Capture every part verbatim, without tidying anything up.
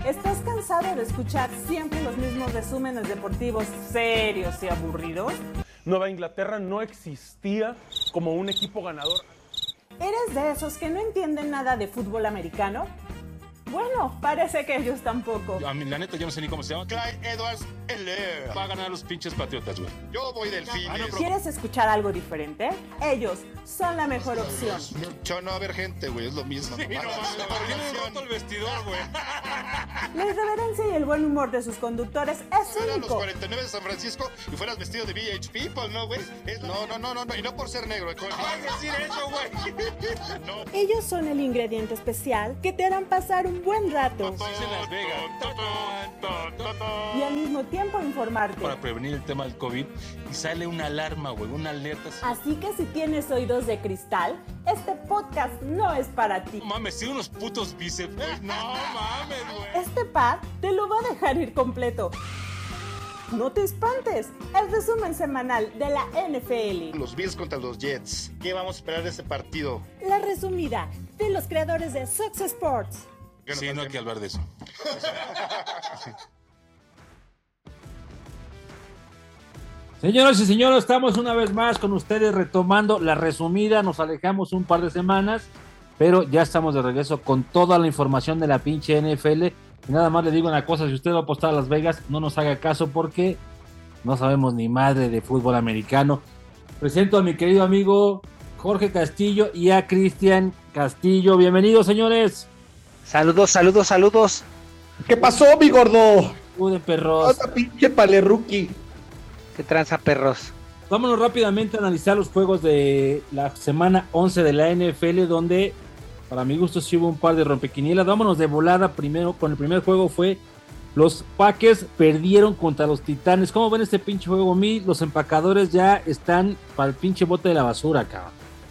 ¿Estás cansado de escuchar siempre los mismos resúmenes deportivos serios y aburridos? Nueva Inglaterra no existía como un equipo ganador. ¿Eres de esos que no entienden nada de fútbol americano? Bueno, parece que ellos tampoco. A mí, la neta, yo no sé ni cómo se llama. Clyde Edwards-Helaire. Va a ganar los pinches Patriotas, güey. Yo voy Delfines. Ah, no, pero... ¿Quieres escuchar algo diferente? Ellos son la mejor opción. Mucho no haber gente, güey, es lo mismo. Sí, no, no, roto el vestidor, güey. La irreverencia y el buen humor de sus conductores es único. Eran los cuarenta y nueve de San Francisco y fueras vestido de V H People, ¿no, güey? No, no, no, no, no, y no por ser negro. ¿Cómo vas a decir eso, güey? No. Ellos son el ingrediente especial que te harán pasar un buen rato. Las Vegas. Y al mismo tiempo informarte. Para prevenir el tema del COVID y sale una alarma, güey, una alerta. Así que si tienes oídos de cristal, este podcast no es para ti. No mames, sí, unos putos bíceps, güey. No mames, güey. Este pad te lo va a dejar ir completo. No te espantes, el resumen semanal de la N F L. Los Bills contra los Jets. ¿Qué vamos a esperar de ese partido? La resumida de los creadores de Fox Sports. Sí, no hay que hablar de eso. Señoras y señores, estamos una vez más con ustedes retomando la resumida. Nos alejamos un par de semanas, pero ya estamos de regreso con toda la información de la pinche N F L. Y nada más le digo una cosa, si usted va a apostar a Las Vegas, no nos haga caso porque no sabemos ni madre de fútbol americano. Presento a mi querido amigo Jorge Castillo y a Cristian Castillo. Bienvenidos, señores. Saludos, saludos, saludos. ¿Qué pasó, mi gordo? Uy, perros. Otra pinche palerruqui. ¿Qué tranza, perros? Vámonos rápidamente a analizar los juegos de la semana once de la N F L, donde para mi gusto sí hubo un par de rompequinielas. Vámonos de volada primero, con el primer juego fue los Packers perdieron contra los Titanes. ¿Cómo ven este pinche juego? A mí los empacadores ya están para el pinche bote de la basura, cabrón.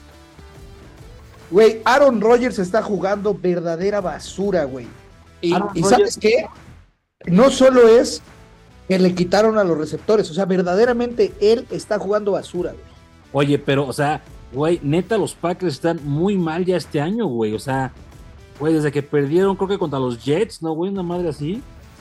Güey, Aaron Rodgers está jugando verdadera basura, güey. Y, y ¿sabes qué? No solo es que le quitaron a los receptores, o sea, verdaderamente él está jugando basura, güey. Oye, pero, o sea, güey, neta, los Packers están muy mal ya este año, güey. O sea, güey, desde que perdieron, creo que contra los Jets, ¿no, güey? Una madre así.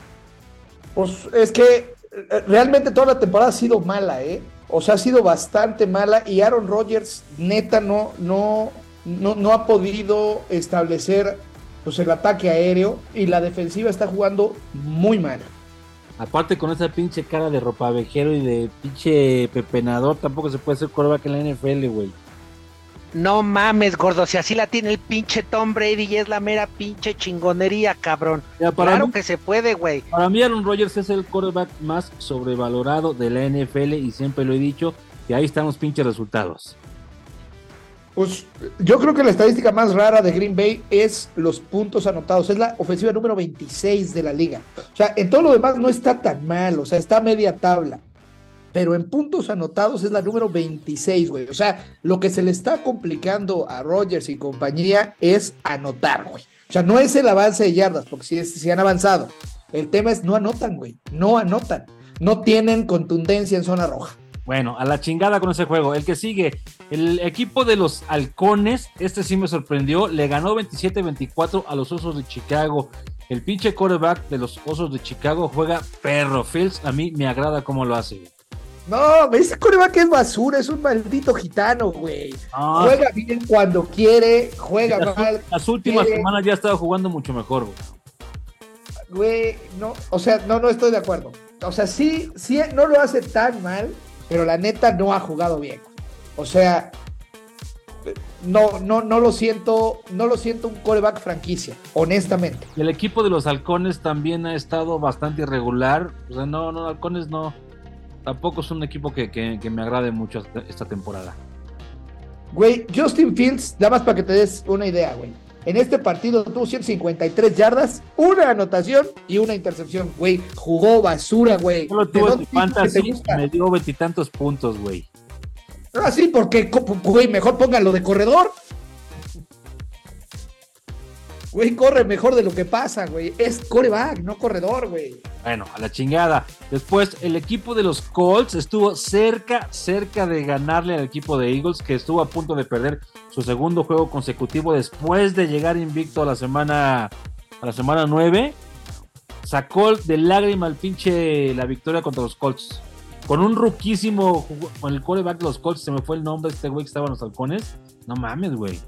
Pues es que realmente toda la temporada ha sido mala, ¿eh? O sea, ha sido bastante mala y Aaron Rodgers, neta, no, no, no, no ha podido establecer pues el ataque aéreo y la defensiva está jugando muy mal. Aparte con esa pinche cara de ropavejero y de pinche pepenador, tampoco se puede hacer quarterback en la N F L, güey. No mames, gordo, si así la tiene el pinche Tom Brady y es la mera pinche chingonería, cabrón. Ya, claro mí, que se puede, güey. Para mí Aaron Rodgers es el quarterback más sobrevalorado de la N F L y siempre lo he dicho, y ahí están los pinches resultados. Pues yo creo que la estadística más rara de Green Bay es los puntos anotados. Es la ofensiva número veintiséis de la liga. O sea, en todo lo demás no está tan mal. O sea, está a media tabla. Pero en puntos anotados es la número veintiséis, güey. O sea, lo que se le está complicando a Rodgers y compañía es anotar, güey. O sea, no es el avance de yardas, porque sí, sí han avanzado. El tema es no anotan, güey. No anotan. No tienen contundencia en zona roja. Bueno, a la chingada con ese juego. El que sigue, el equipo de los Halcones, este sí me sorprendió, le ganó veintisiete veinticuatro a los Osos de Chicago. El pinche quarterback de los Osos de Chicago juega perro. Fields, a mí me agrada cómo lo hace. No, ese quarterback es basura, es un maldito gitano, güey. Ah, juega bien cuando quiere, juega las, mal. Las últimas quiere. semanas ya estaba jugando mucho mejor, güey. Güey, no, o sea, no, no estoy de acuerdo. O sea, sí, sí, no lo hace tan mal, pero la neta no ha jugado bien. O sea, no, no, no lo siento, no lo siento un quarterback franquicia, honestamente. Y el equipo de los Halcones también ha estado bastante irregular. O sea, no, no, Halcones no, tampoco es un equipo que, que, que me agrade mucho esta temporada. Güey, Justin Fields, nada más para que te des una idea, güey. En este partido tuvo ciento cincuenta y tres yardas, una anotación y una intercepción, güey. Jugó basura, güey. Solo tuvo tu fantasy, me dio veintitantos puntos, güey. Ah, sí, porque, güey, mejor póngalo de corredor. Güey, corre mejor de lo que pasa, güey. Es quarterback, no corredor, güey. Bueno, a la chingada. Después, el equipo de los Colts estuvo cerca, cerca de ganarle al equipo de Eagles, que estuvo a punto de perder su segundo juego consecutivo después de llegar invicto a la semana, a la semana nueve. sacó de lágrima el pinche la victoria contra los Colts. Con un ruquísimo, con el quarterback de los Colts, se me fue el nombre de este güey que estaba en los halcones. No mames, güey.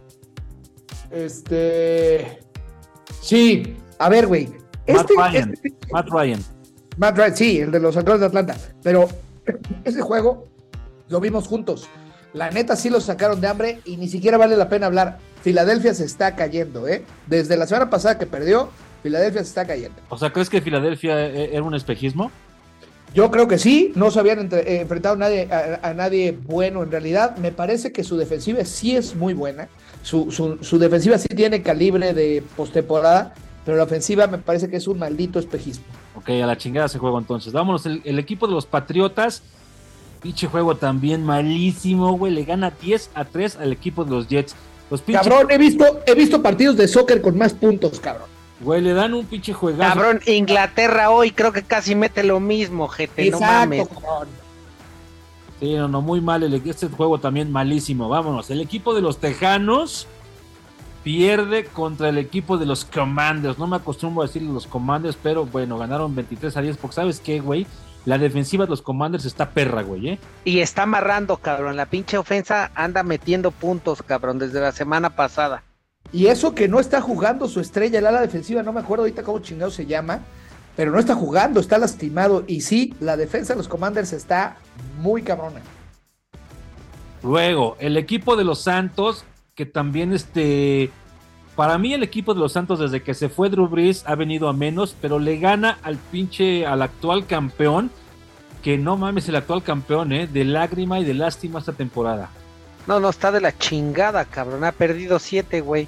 Este... Sí, a ver, güey. Matt Este, Ryan. este... Matt Ryan. Matt Ryan, sí, el de los halcones de Atlanta. Pero ese juego lo vimos juntos. La neta sí lo sacaron de hambre y ni siquiera vale la pena hablar. Filadelfia se está cayendo, ¿eh? Desde la semana pasada que perdió, Filadelfia se está cayendo. O sea, ¿crees que Filadelfia era un espejismo? Yo creo que sí, no se habían entre, eh, enfrentado a nadie, a, a nadie bueno en realidad. Me parece que su defensiva sí es muy buena. Su, su, su defensiva sí tiene calibre de postemporada, pero la ofensiva me parece que es un maldito espejismo. Ok, a la chingada ese juego entonces. Vámonos, el, el equipo de los Patriotas, pinche juego también malísimo, güey. Le gana diez a tres al equipo de los Jets. Los pinche... Cabrón, he visto, he visto partidos de soccer con más puntos, cabrón. Güey, le dan un pinche juegazo. Cabrón, Inglaterra hoy creo que casi mete lo mismo, gente, no mames. Cabrón. Sí, no, no, muy mal. El, este juego también malísimo. Vámonos. El equipo de los Tejanos pierde contra el equipo de los Commanders. No me acostumbro a decirle los Commanders, pero bueno, ganaron veintitrés a diez. Porque ¿sabes qué, güey? La defensiva de los Commanders está perra, güey, ¿eh? Y está amarrando, cabrón. La pinche ofensa anda metiendo puntos, cabrón, desde la semana pasada. Y eso que no está jugando su estrella, el ala defensiva, no me acuerdo ahorita cómo chingado se llama, pero no está jugando, está lastimado. Y sí, la defensa de los Commanders está muy cabrona. Luego, el equipo de los Santos, que también este... Para mí el equipo de los Santos desde que se fue Drew Brees ha venido a menos, pero le gana al pinche, al actual campeón, que no mames, el actual campeón, eh, de lágrima y de lástima esta temporada. No, no, está de la chingada, cabrón, ha perdido siete, güey.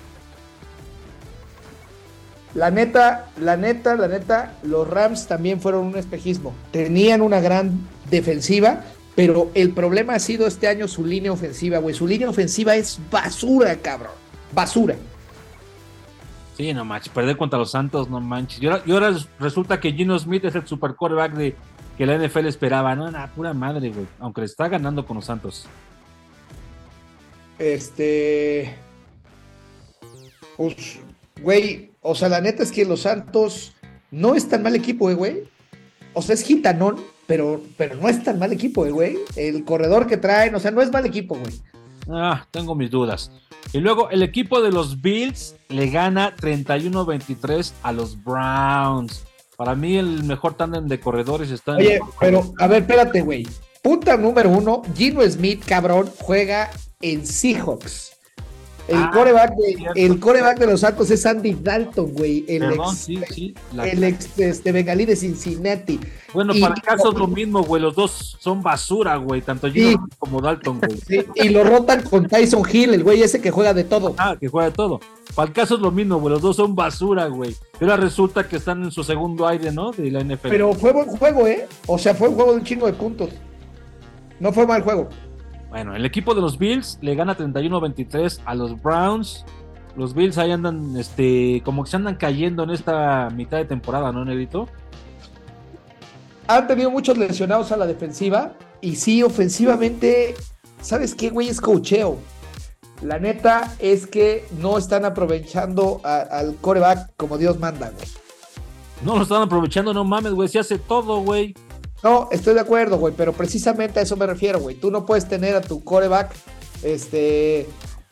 La neta, la neta, la neta, los Rams también fueron un espejismo. Tenían una gran defensiva, pero el problema ha sido este año su línea ofensiva, güey. Su línea ofensiva es basura, cabrón. Basura. Sí, no manches, perder contra los Santos, no manches. Y ahora, y ahora resulta que Geno Smith es el super quarterback de que la N F L esperaba. No, nada, pura madre, güey. Aunque le está ganando con los Santos. Este... Pues, güey, o sea, la neta es que los Santos no es tan mal equipo, eh, güey. O sea, es gitanón, pero, pero no es tan mal equipo, eh, güey. El corredor que traen, o sea, no es mal equipo, güey. Ah, tengo mis dudas. Y luego el equipo de los Bills le gana treinta y uno a veintitrés a los Browns. Para mí el mejor tándem de corredores está en... Oye, pero, a ver, espérate, güey. Punta número uno, Geno Smith, cabrón, juega en Seahawks. El Ah, coreback de, cierto. el coreback de los Santos es Andy Dalton, güey. El Perdón, ex, sí, sí. La- el ex este, bengalí de Cincinnati. Bueno, Y- para el caso es lo mismo, güey. Los dos son basura, güey. Tanto Geno Sí. como Dalton, güey. Sí, y lo rotan con Tyson Hill, el güey ese que juega de todo. Ah, que juega de todo. Para el caso es lo mismo, güey. Los dos son basura, güey. Pero ahora resulta que están en su segundo aire, ¿no? De la N F L. Pero fue buen juego, ¿eh? O sea, fue un juego de un chingo de puntos. No fue mal juego. Bueno, el equipo de los Bills le gana treinta y uno a veintitrés a los Browns. Los Bills ahí andan, este, como que se andan cayendo en esta mitad de temporada, ¿no, Negrito? Han tenido muchos lesionados a la defensiva. Y sí, ofensivamente, ¿sabes qué, güey? Es coacheo. La neta es que no están aprovechando a- al coreback como Dios manda, güey. No lo están aprovechando, no mames, güey. Se hace todo, güey. No, estoy de acuerdo, güey, pero precisamente a eso me refiero, güey. Tú no puedes tener a tu coreback, este,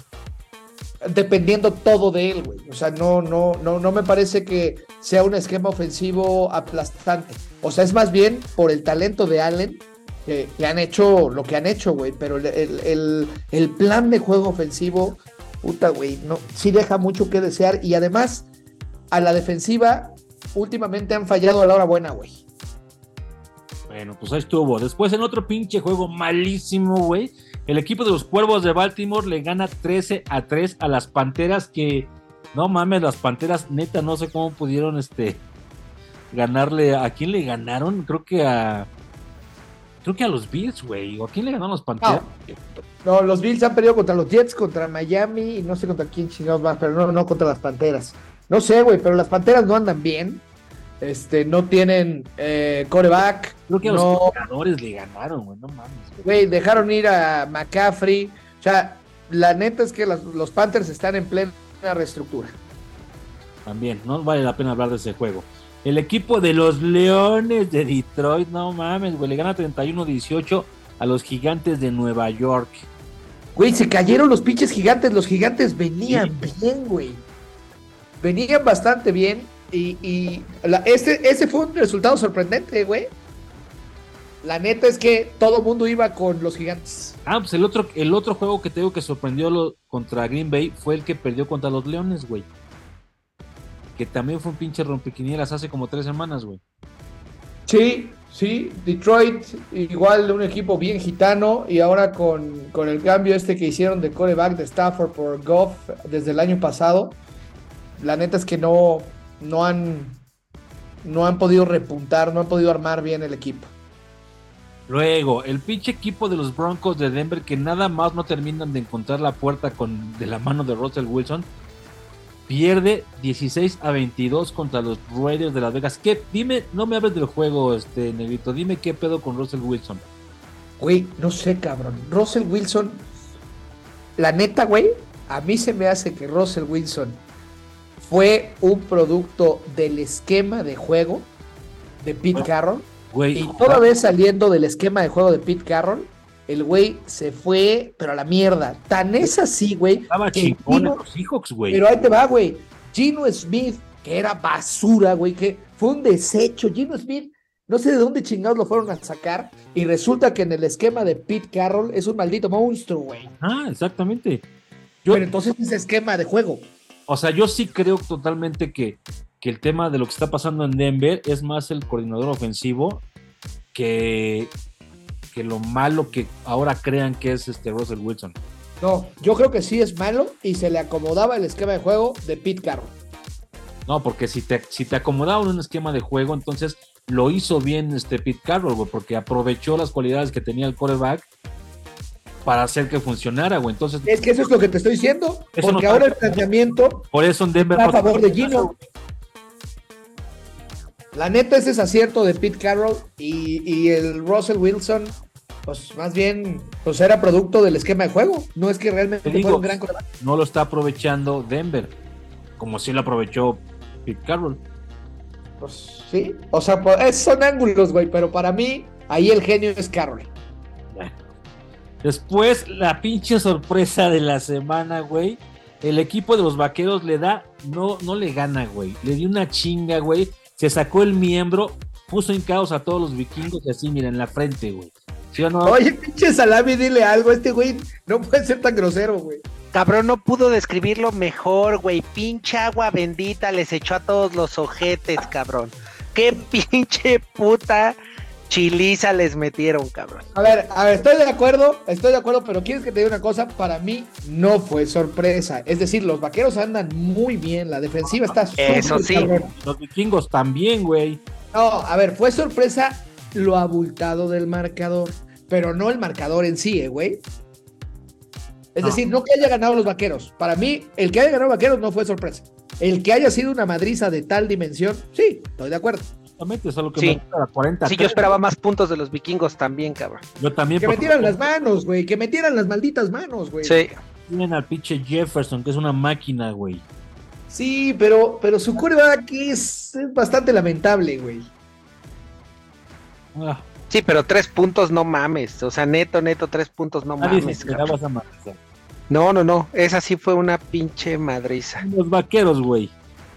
dependiendo todo de él, güey. O sea, no, no, no, no me parece que sea un esquema ofensivo aplastante. O sea, es más bien por el talento de Allen que, que han hecho lo que han hecho, güey. Pero el, el, el, el plan de juego ofensivo, puta, güey, no, sí deja mucho que desear. Y además, a la defensiva, últimamente han fallado a la hora buena, güey. Bueno, pues ahí estuvo. Después en otro pinche juego malísimo, güey. El equipo de los Cuervos de Baltimore le gana trece a tres a las Panteras que... No mames, las Panteras, neta, no sé cómo pudieron, este... ganarle... ¿A quién le ganaron? Creo que a... Creo que a los Bills, güey. ¿O a quién le ganaron los Panteras? No, no, los Bills han perdido contra los Jets, contra Miami y no sé contra quién chingados más, pero no, no contra las Panteras. No sé, güey, pero las Panteras no andan bien. Este, no tienen eh, coreback. Creo que a no, los jugadores le ganaron, güey. No mames, güey. güey, dejaron ir a McCaffrey. O sea, la neta es que las- los Panthers están en plena reestructura. También, no vale la pena hablar de ese juego. El equipo de los Leones de Detroit, no mames, güey, le gana treinta y uno dieciocho a los Gigantes de Nueva York. Güey, se cayeron los pinches Gigantes, los Gigantes venían sí. bien, güey. Venían bastante bien y, y la, ese, ese fue un resultado sorprendente, güey. La neta es que todo el mundo iba con los Gigantes. Ah, pues el otro, el otro juego que te digo que sorprendió lo, contra Green Bay fue el que perdió contra los Leones, güey. Que también fue un pinche rompequinielas hace como tres semanas, güey. Sí, sí, Detroit, igual un equipo bien gitano, y ahora con, con el cambio este que hicieron de quarterback de Stafford por Goff desde el año pasado, la neta es que no, no han, no han podido repuntar, no han podido armar bien el equipo. Luego, el pinche equipo de los Broncos de Denver, que nada más no terminan de encontrar la puerta con, de la mano de Russell Wilson, pierde dieciséis a veintidós contra los Raiders de Las Vegas. ¿Qué? Dime, no me hables del juego, este Negrito, dime qué pedo con Russell Wilson. Güey, no sé, cabrón. Russell Wilson, la neta, güey, a mí se me hace que Russell Wilson fue un producto del esquema de juego de Pete Carroll. Güey, y toda vez saliendo del esquema de juego de Pete Carroll, el güey se fue, pero a la mierda. Tan es así, güey. Estaba chingón en los Seahawks, güey. Pero ahí te va, güey. Gino Smith, que era basura, güey, que fue un desecho. Gino Smith, no sé de dónde chingados lo fueron a sacar, y resulta que en el esquema de Pete Carroll es un maldito monstruo, güey. Ah, exactamente. Yo, pero entonces es esquema de juego. O sea, yo sí creo totalmente que, que el tema de lo que está pasando en Denver es más el coordinador ofensivo que... que lo malo que ahora crean que es este Russell Wilson. No, yo creo que sí es malo y se le acomodaba el esquema de juego de Pete Carroll. No, porque si te, si te acomodaban un esquema de juego, entonces lo hizo bien este Pete Carroll, güey, porque aprovechó las cualidades que tenía el quarterback para hacer que funcionara, güey. Entonces, es que eso es lo que te estoy diciendo, porque no ahora el planteamiento por eso en Denver está a favor de Gino. La neta, ese es acierto de Pete Carroll, y, y el Russell Wilson, pues más bien, pues era producto del esquema de juego. No es que realmente digo, fuera un gran quarterback. No lo está aprovechando Denver, como si lo aprovechó Pete Carroll. Pues sí, o sea, pues, son ángulos, güey, pero para mí, ahí el genio es Carroll. Después, la pinche sorpresa de la semana, güey. El equipo de los Vaqueros le da, no, no le gana, güey. Le dio una chinga, güey. Se sacó el miembro, puso en caos a todos los vikingos y así, mira, en la frente, güey. ¿Sí o no? Oye, pinche Salami, dile algo. Este güey no puede ser tan grosero, güey. Cabrón, no pudo describirlo mejor, güey. Pinche agua bendita les echó a todos los ojetes, cabrón. Qué pinche puta chiliza les metieron, cabrón. A ver, a ver, estoy de acuerdo, estoy de acuerdo, pero ¿quieres que te diga una cosa? Para mí no fue sorpresa. Es decir, los Vaqueros andan muy bien, la defensiva está súper Eso sí. cabrón. Los vikingos también, güey. No, a ver, fue sorpresa lo abultado del marcador, pero no el marcador en sí, ¿eh, güey? Es no. decir, no que haya ganado los Vaqueros. Para mí, el que haya ganado Vaqueros no fue sorpresa. El que haya sido una madriza de tal dimensión, sí, estoy de acuerdo. Es algo que sí. me gusta, cuarenta. Sí, yo esperaba más puntos de los vikingos también, cabrón. Yo también. Que metieran las manos, güey. Que metieran las malditas manos, güey. Sí. Tienen al pinche Jefferson, que es una máquina, güey. Sí, pero, pero su quarterback aquí es, es bastante lamentable, güey. Ah. Sí, pero tres puntos no mames. O sea, neto, neto, tres puntos no Nadie mames. Esa madriza. No, no, no. Esa sí fue una pinche madriza. Los Vaqueros, güey.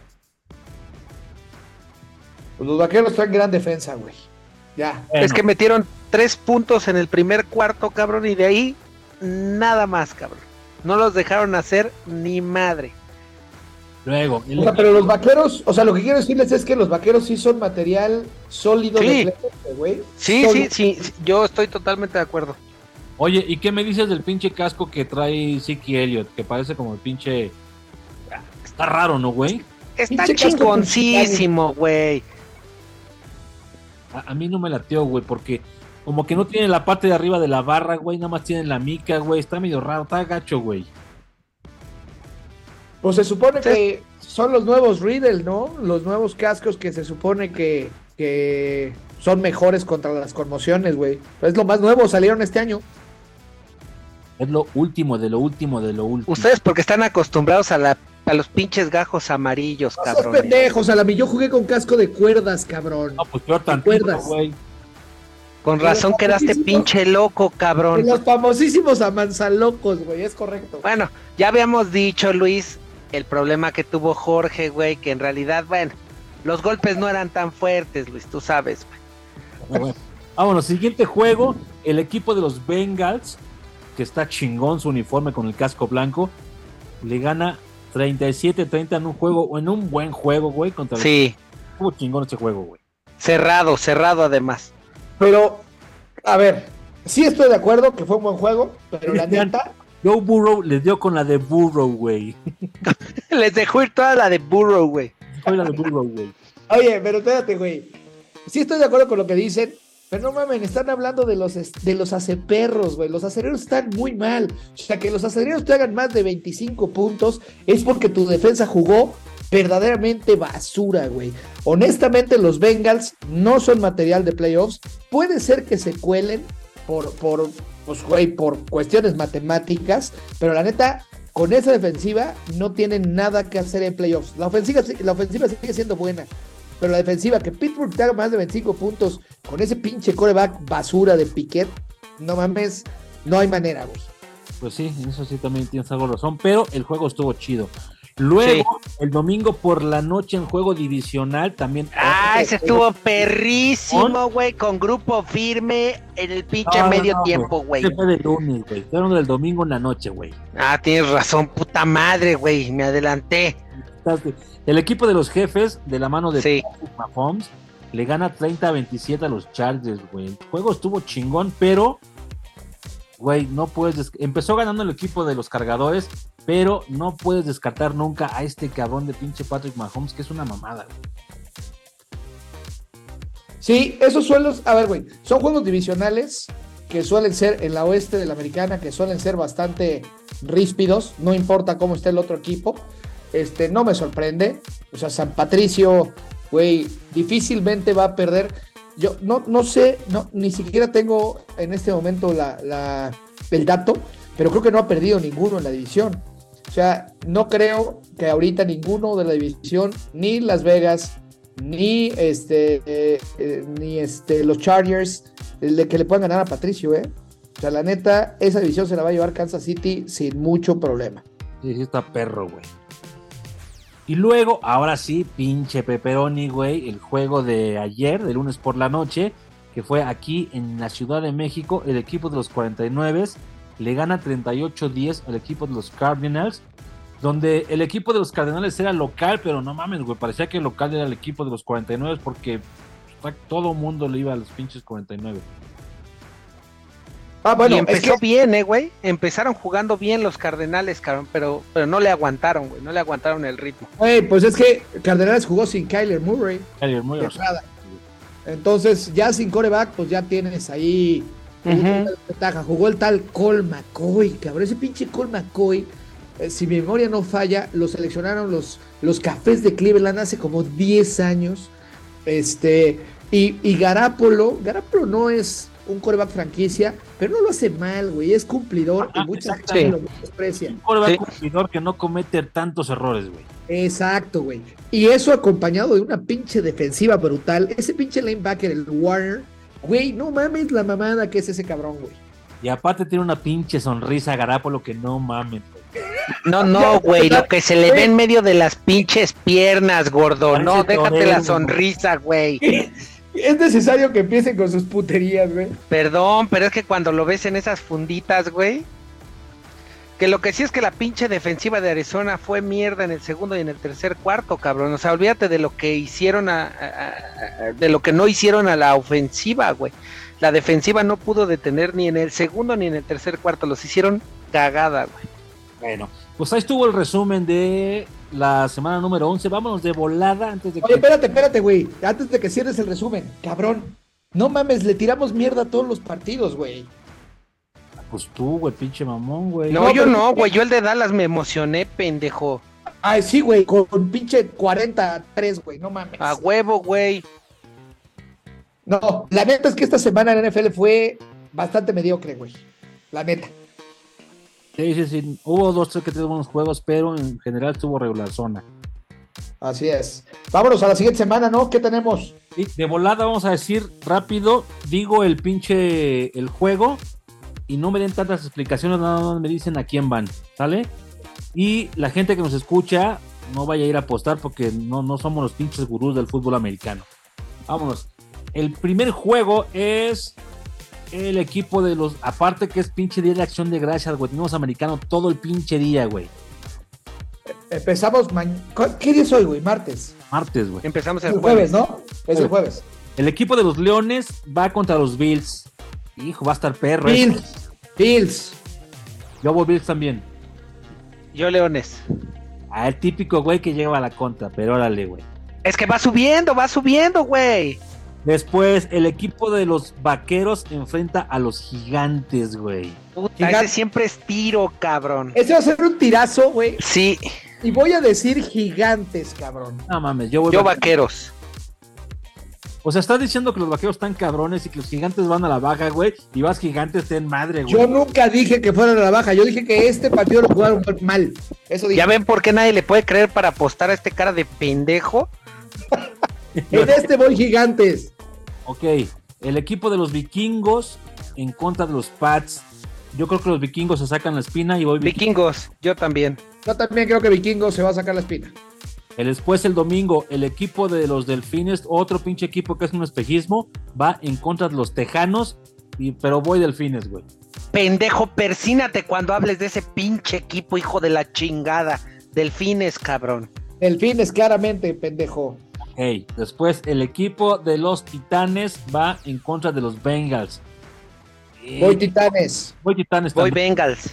Pues los Vaqueros traen gran defensa, güey. Ya. Bueno. Es que metieron tres puntos en el primer cuarto, cabrón, y de ahí nada más, cabrón. No los dejaron hacer ni madre. Luego. O sea, pero los Vaqueros, o sea, lo que quiero decirles es que los Vaqueros sí son material sólido sí. de play, güey. Sí, sí, sí, sí, yo estoy totalmente de acuerdo. Oye, ¿y qué me dices del pinche casco que trae Zeke Elliott? Que parece como el pinche... Está raro, ¿no, güey? Está chingoncísimo, güey. A, a mí no me lateó, güey, porque como que no tiene la parte de arriba de la barra, güey, nada más tiene la mica, güey, está medio raro, está gacho, güey. Pues se supone sí. que son los nuevos Riddle, ¿no? Los nuevos cascos que se supone que, que son mejores contra las conmociones, güey. Es lo más nuevo, salieron este año. Es lo último, de lo último, de lo último. Ustedes porque están acostumbrados a la para los pinches gajos amarillos, No sos cabrón. pendejos, a la mi yo jugué con casco de cuerdas, cabrón. No, pues peor tan ¿Recuerdas? güey. Con razón quedaste pinche loco, cabrón. De los famosísimos amanzalocos, güey, es correcto. Bueno, ya habíamos dicho, Luis, el problema que tuvo Jorge, güey, que en realidad, bueno, los golpes no eran tan fuertes, Luis, tú sabes, güey. Bueno, bueno. Vámonos, siguiente juego, el equipo de los Bengals, que está chingón su uniforme con el casco blanco, le gana treinta y siete treinta en un juego, en un buen juego, güey, contra el... Sí, Estuvo chingón este juego, güey. cerrado, cerrado además. Pero, a ver, sí estoy de acuerdo que fue un buen juego, pero la neta, Joe Burrow le dio con la de Burrow, güey. Les dejó ir toda la de Burrow, güey. Fue la de Burrow, güey. oye, pero espérate, güey. Sí estoy de acuerdo con lo que dicen, pero no mames, están hablando de los de los aceperros, güey. Los aceleros están muy mal. O sea, que los aceleros te hagan más de veinticinco puntos es porque tu defensa jugó verdaderamente basura, güey. Honestamente, los Bengals no son material de playoffs. Puede ser que se cuelen por, por, pues, güey, por cuestiones matemáticas, pero la neta, con esa defensiva no tienen nada que hacer en playoffs. La ofensiva, la ofensiva sigue siendo buena, pero la defensiva, que Pittsburgh te haga más de veinticinco puntos con ese pinche quarterback basura de Piquet, no mames, no hay manera, güey. Pues sí, en eso sí también tienes algo de razón, pero el juego estuvo chido. Luego, sí, el domingo por la noche en juego divisional también. Ah, ese estuvo perrísimo, güey, con grupo firme en el pinche no, medio no, tiempo, güey. Ese fue de lunes, güey. Fue del domingo en la noche, güey. Ah, tienes razón, puta madre, güey, me adelanté. El equipo de los Jefes, de la mano de sí. Mahomes, le gana treinta a veintisiete a los Chargers, güey. El juego estuvo chingón, pero, güey, no puedes... Des... Empezó ganando el equipo de los Cargadores, pero no puedes descartar nunca a este cabrón de pinche Patrick Mahomes, que es una mamada, güey. Sí, esos suelos, a ver, güey, son juegos divisionales que suelen ser en la oeste de la americana, que suelen ser bastante ríspidos, no importa cómo esté el otro equipo. Este, no me sorprende. O sea, San Patricio, güey, difícilmente va a perder. Yo no, no sé, no, ni siquiera tengo en este momento la, la, el dato, pero creo que no ha perdido ninguno en la división. O sea, no creo que ahorita ninguno de la división, ni Las Vegas, ni este, eh, eh, ni este, los Chargers, de que le puedan ganar a Patricio, ¿eh? O sea, la neta, esa división se la va a llevar Kansas City sin mucho problema. Sí, sí está perro, güey. Y luego, ahora sí, pinche pepperoni, güey, el juego de ayer, de lunes por la noche, que fue aquí en la Ciudad de México, el equipo de los cuarenta y nueve le gana treinta y ocho diez al equipo de los Cardinals, donde el equipo de los Cardinals era local, pero no mames, güey, parecía que el local era el equipo de los cuarenta y nueve porque todo mundo le iba a los pinches cuarenta y nueve. Ah, bueno, y empezó es que... bien, eh, güey. Empezaron jugando bien los Cardenales, cabrón, pero, pero no le aguantaron, güey. No le aguantaron el ritmo. Güey, pues es que Cardenales jugó sin Kyler Murray. Kyler Murray. Entonces, ya sin quarterback, pues ya tienes ahí uh-huh. una ventaja. Jugó el tal Colt McCoy, cabrón. Ese pinche Colt McCoy, eh, si mi memoria no falla, lo seleccionaron los, los Cafés de Cleveland hace como diez años. Este, y, y Garoppolo, Garoppolo no es un quarterback franquicia, pero no lo hace mal, güey, es cumplidor ah, y mucha gente lo desprecia. Un quarterback sí. cumplidor que no comete tantos errores, güey. Exacto, güey. Y eso acompañado de una pinche defensiva brutal. Ese pinche linebacker, el Warner, güey, no mames la mamada que es ese cabrón, güey. Y aparte tiene una pinche sonrisa a Garoppolo que no mames, güey. No, no, güey, lo que se le ve en medio de las pinches piernas, gordo. Parece no, déjate torero, la sonrisa, güey. Es necesario que empiecen con sus puterías, güey. Perdón, pero es que cuando lo ves en esas funditas, güey, que lo que sí es que la pinche defensiva de Arizona fue mierda en el segundo y en el tercer cuarto, cabrón. O sea, olvídate de lo que hicieron a, a, a de lo que no hicieron a la ofensiva, güey. La defensiva no pudo detener ni en el segundo ni en el tercer cuarto, los hicieron cagada, güey. Bueno, pues ahí estuvo el resumen de la semana número once. Vámonos de volada antes de que... Oye, espérate, espérate, güey. Antes de que cierres el resumen. Cabrón. No mames, le tiramos mierda a todos los partidos, güey. Pues tú, güey, pinche mamón, güey. No, no yo no, güey. Yo el de Dallas me emocioné, pendejo. Ay, sí, güey. Con, con pinche cuarenta a tres, güey. No mames. A huevo, güey. No, la neta es que esta semana en la N F L fue bastante mediocre, güey. La neta. Sí, sí, sí. Hubo dos, tres que tres buenos juegos, pero en general estuvo regular zona. Así es. Vámonos a la siguiente semana, ¿no? ¿Qué tenemos? Y de volada vamos a decir rápido, digo el pinche el juego y no me den tantas explicaciones, nada más me dicen a quién van, ¿sale? Y la gente que nos escucha no vaya a ir a apostar porque no, no somos los pinches gurús del fútbol americano. Vámonos. El primer juego es el equipo de los, aparte que es pinche día de acción de gracias, güey, tenemos americano todo el pinche día, güey. Empezamos mañana. ¿Qué día es hoy, güey? Martes. Martes, güey. Empezamos El el jueves, jueves. ¿no? Es el jueves. El equipo de los Leones va contra los Bills. Hijo, va a estar perro. ¿eh? Bills. Bills. Yo voy Bills también. Yo Leones. Ah, el típico güey que lleva a la contra, pero órale, güey. Es que va subiendo, va subiendo, güey. Después, el equipo de los Vaqueros enfrenta a los Gigantes, güey. Puta, Gigante. ese siempre es tiro, cabrón. Este va a ser un tirazo, güey. Sí, Y voy a decir Gigantes, cabrón. No mames, yo voy yo Vaqueros. vaqueros. O sea, estás diciendo que los Vaqueros están cabrones y que los Gigantes van a la baja, güey. Y vas Gigantes, ten madre, güey. Yo nunca dije que fueran a la baja. Yo dije que este partido lo jugaron mal. Eso dije. ¿Ya ven por qué nadie le puede creer para apostar a este cara de pendejo? En este voy Gigantes. Ok, el equipo de los Vikingos en contra de los Pats. Yo creo que los Vikingos se sacan la espina y voy Vikingos, yo también. Yo también creo que Vikingos se va a sacar la espina. El después el domingo, el equipo de los Delfines, otro pinche equipo que es un espejismo, va en contra de los Tejanos, y, pero voy Delfines, güey. Pendejo, persínate cuando hables de ese pinche equipo, hijo de la chingada. Delfines, cabrón. Delfines, claramente, pendejo. Ok, después el equipo de los Titanes va en contra de los Bengals. Voy Eh, Titanes. voy Titanes Voy también. Bengals.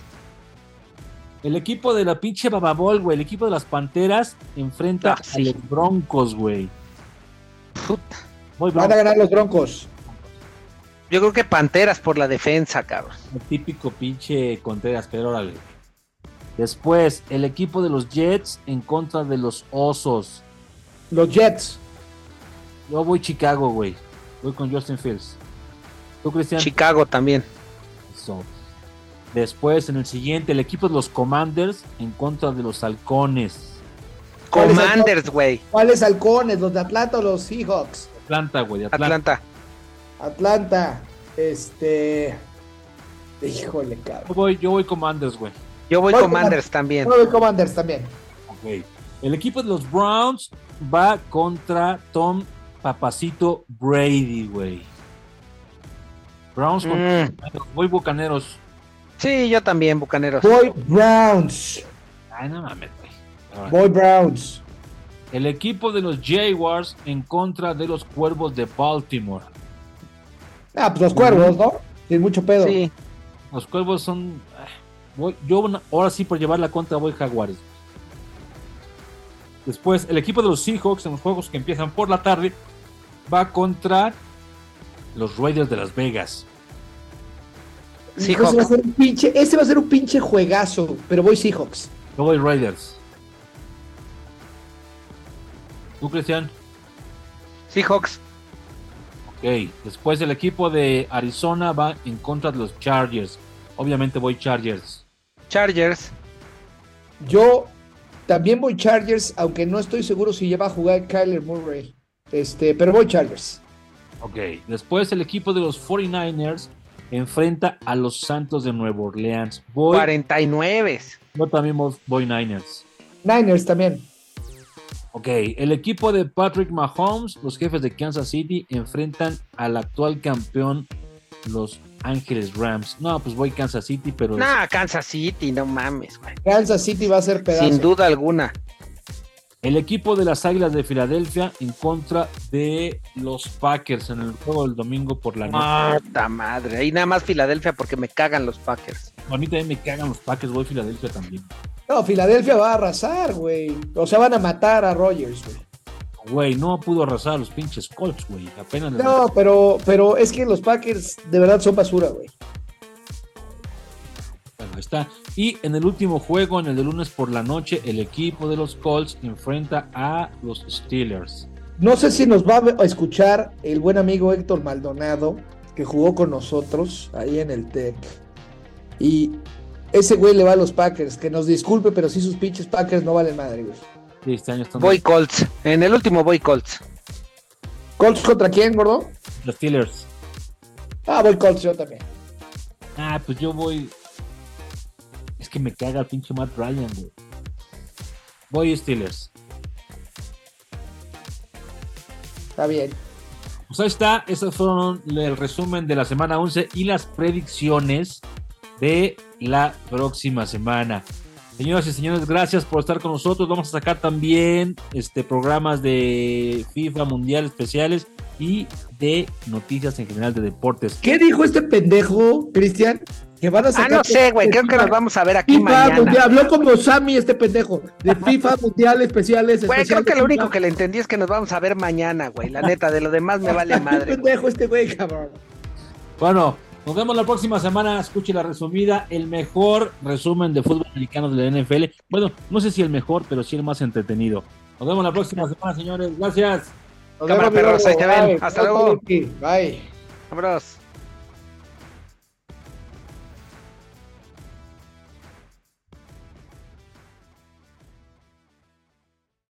El equipo de la pinche Bababol, güey, el equipo de las Panteras enfrenta Ah, sí. a los Broncos, güey. Puta. Voy Van a Broncos, ganar los Broncos. Yo creo que Panteras por la defensa, cabrón. el típico pinche Contreras, pero órale. Después, el equipo de los Jets en contra de los Osos. Los Jets. Yo voy Chicago, güey. Voy con Justin Fields. ¿Tú, Cristian? Chicago también. Eso. Después, en el siguiente, el equipo de los Commanders en contra de los Halcones. ¿Cuál es el Commanders, güey. ¿Cuáles halcones? ¿Los de Atlanta o los Seahawks? Atlanta, güey, de Atlanta. Atlanta. Atlanta. Este. Híjole, cabrón. Yo voy, yo voy Commanders, güey. Yo voy Voy Commanders también. Yo voy Commanders también. Ok. El equipo de los Browns va contra Tom Papacito Brady, güey. Browns contra Mm, voy Bucaneros. sí, yo también, Bucaneros. Voy Browns. Ay, no mames, güey. Ahora, Voy Browns. el equipo de los Jaguars en contra de los Cuervos de Baltimore. Ah, pues los cuervos, ¿no? Sin mucho pedo. Sí. Los Cuervos son... ah, voy- yo una- ahora sí por llevar la contra voy Jaguares. Después, el equipo de los Seahawks en los juegos que empiezan por la tarde va contra los Raiders de Las Vegas. Hijo, ese va a ser un pinche, ese va a ser un pinche juegazo, pero voy Seahawks. Yo voy Raiders. ¿Tú, Cristian? Seahawks. Ok. Después el equipo de Arizona va en contra de los Chargers. Obviamente voy Chargers. Chargers. Yo también voy Chargers, aunque no estoy seguro si ya va a jugar Kyler Murray. Este, pero voy Chargers. Ok. Después el equipo de los cuarenta y nueve ers enfrenta a los Santos de Nueva Orleans. Voy, cuarenta y nueve. yo también voy, voy Niners. Niners también. Ok, el equipo de Patrick Mahomes, los jefes de Kansas City, enfrentan al actual campeón, los Ángeles Rams. No, pues voy Kansas City, pero... Nah, Kansas City, no mames, güey. Kansas City va a ser pedazo. Sin duda alguna. El equipo de las Águilas de Filadelfia en contra de los Packers en el juego del domingo por la noche. Puta madre. Ahí nada más Filadelfia porque me cagan los Packers. A mí también me cagan los Packers, voy Filadelfia también. No, Filadelfia va a arrasar, güey. O sea, van a matar a Rodgers, güey. Güey, no pudo arrasar a los pinches Colts, güey. Apenas les- No, pero, pero es que los Packers de verdad son basura, güey. Bueno, ahí está. Y en el último juego, en el de lunes por la noche, el equipo de los Colts enfrenta a los Steelers. No sé si nos va a escuchar el buen amigo Héctor Maldonado, que jugó con nosotros ahí en el T E C. Y ese güey le va a los Packers. Que nos disculpe, pero sí sus pinches Packers no valen madre, güey. Sí, este año están Voy Colts. En el último voy Colts. ¿Colts contra quién, gordo? los Steelers. Ah, voy Colts yo también. Ah, pues yo voy. Es que me caga el pinche Matt Ryan, güey. Voy Steelers. Está bien. Pues ahí está, esos fueron el resumen de la semana once y las predicciones de la próxima semana. Señoras y señores, gracias por estar con nosotros. Vamos a sacar también este, programas de FIFA Mundial especiales y de noticias en general de deportes. ¿Qué dijo este pendejo, Cristian? Que van a sacar. Ah, no sé, güey. Creo que nos vamos a ver aquí FIFA mañana. Mundial. Habló como Sammy este pendejo. De FIFA Mundial especiales. Güey, creo especiales que lo de único FIFA. que le entendí es que nos vamos a ver mañana, güey. La neta, de lo demás me vale madre. Qué pendejo este güey, cabrón. Bueno, nos vemos la próxima semana. Escuche la resumida, el mejor resumen de fútbol americano de la N F L. Bueno, no sé si el mejor, pero sí el más entretenido. Nos vemos la próxima semana, señores. Gracias. Nos Cámara, vemos, mi perros, gordo. ahí te ven. Bye. Hasta Bye, luego. Bye. Vámonos.